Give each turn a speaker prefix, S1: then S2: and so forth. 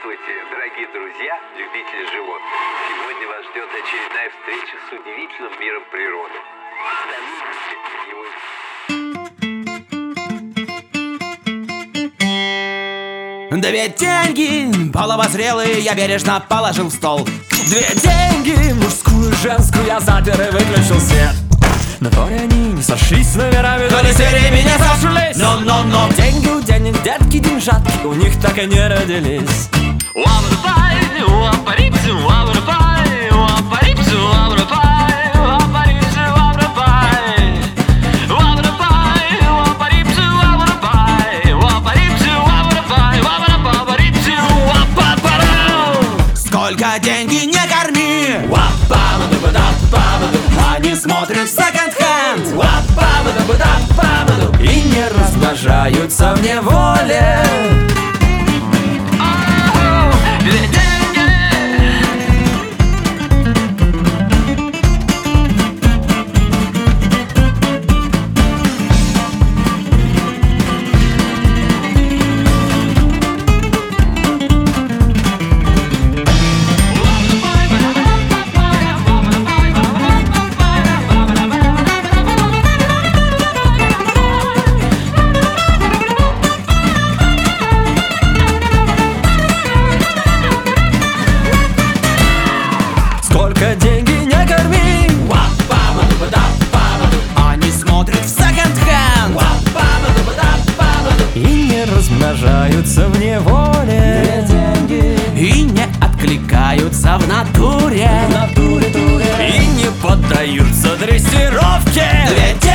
S1: Здравствуйте, дорогие друзья, любители животных. Сегодня вас ждет очередная встреча с удивительным миром природы.
S2: Две деньги половозрелые я бережно положил в стол. Две деньги, мужскую, женскую, я запер и выключил свет. На дворе они не сошлись с номерами, но не сериями не сошлись. Но деньги у денег, детки, деньжатки у них так и не родились. Сколько деньги не корми, они смотрят в секонд-хенд и не размножаются в неволе. Сколько деньги не корми, они смотрят в секонд-хенд и не размножаются в неволе, и не откликаются в натуре, и не поддаются дрессировке.